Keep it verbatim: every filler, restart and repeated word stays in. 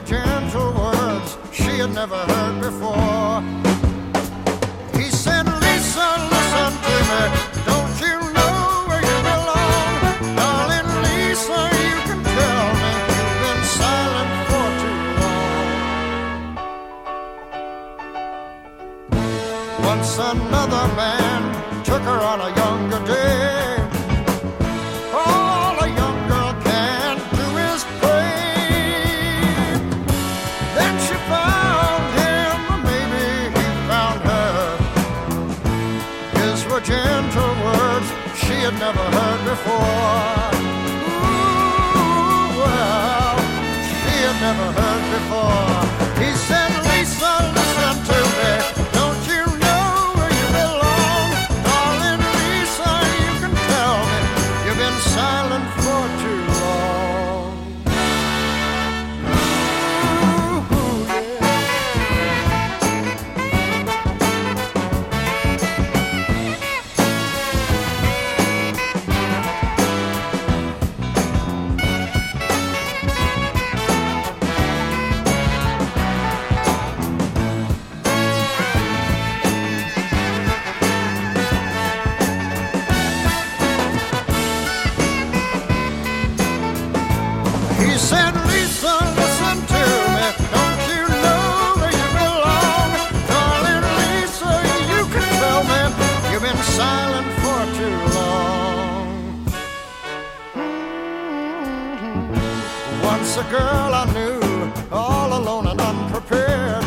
were gentle words she had never heard before. He said, Lisa, listen to me, don't you know where you belong? Darling Lisa, you can tell me you've been silent for too long. Once another man took her on a younger day. All a young girl can do is pray. Then she found him, maybe he found her. His were gentle words she had never heard before. Ooh, well, she had never heard before. He said, Lisa, listen to me, don't you know where you belong? Darling Lisa, you can tell me you've been silent for too long. Ooh, yeah. He said, Lisa, listen to me, don't you know where you belong? Darling Lisa, you can tell me you've been silent for too long. Mm-hmm. Once a girl I knew, all alone and unprepared,